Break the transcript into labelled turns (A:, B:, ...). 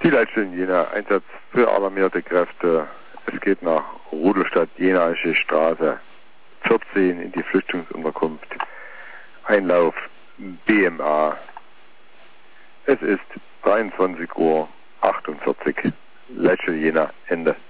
A: Spielleitstelle Jena, Einsatz für alarmierte Kräfte. Es geht nach Rudolstadt, Jenaische Straße 14 in die Flüchtlingsunterkunft. Einlauf BMA. Es ist 23:48 Uhr. Leitstelle Jena, Ende.